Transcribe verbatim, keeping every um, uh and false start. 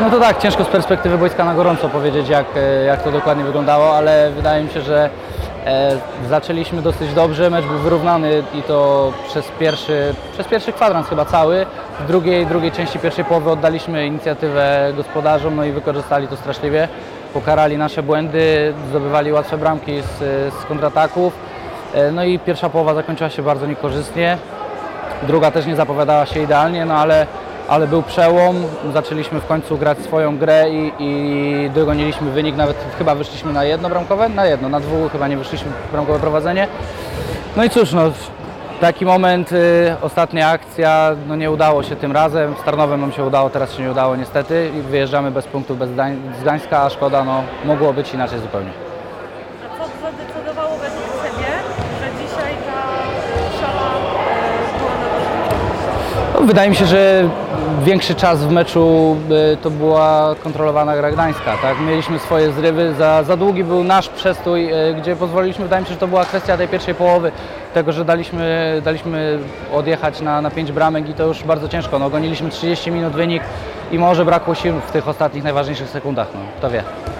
No to tak, ciężko z perspektywy boiska na gorąco powiedzieć, jak, jak to dokładnie wyglądało, ale wydaje mi się, że e, zaczęliśmy dosyć dobrze, mecz był wyrównany i to przez pierwszy, przez pierwszy kwadrans chyba cały. W drugiej, drugiej części pierwszej połowy oddaliśmy inicjatywę gospodarzom, no i wykorzystali to straszliwie. Pokarali nasze błędy, zdobywali łatwe bramki z, z kontrataków. E, no i pierwsza połowa zakończyła się bardzo niekorzystnie. Druga też nie zapowiadała się idealnie, no ale ale był przełom, zaczęliśmy w końcu grać swoją grę i, i dogoniliśmy wynik, nawet chyba wyszliśmy na jedno bramkowe, na jedno, na dwóch chyba nie wyszliśmy bramkowe prowadzenie. No i cóż, no, taki moment, y, ostatnia akcja, no nie udało się tym razem, z Tarnowem nam się udało, teraz się nie udało niestety i wyjeżdżamy bez punktów bez z Gdańska, a szkoda, no mogło być inaczej zupełnie. A co zadecydowało według Ciebie, że dzisiaj ta szala e, była na waszym? No, wydaje mi się, że większy czas w meczu y, to była kontrolowana gra Gdańska, tak? Mieliśmy swoje zrywy, za, za długi był nasz przestój, y, gdzie pozwoliliśmy, wydaje mi się, że to była kwestia tej pierwszej połowy, tego, że daliśmy, daliśmy odjechać na, na pięć bramek i to już bardzo ciężko, no, goniliśmy trzydzieści minut wynik i może brakło sił w tych ostatnich najważniejszych sekundach, no, kto wie.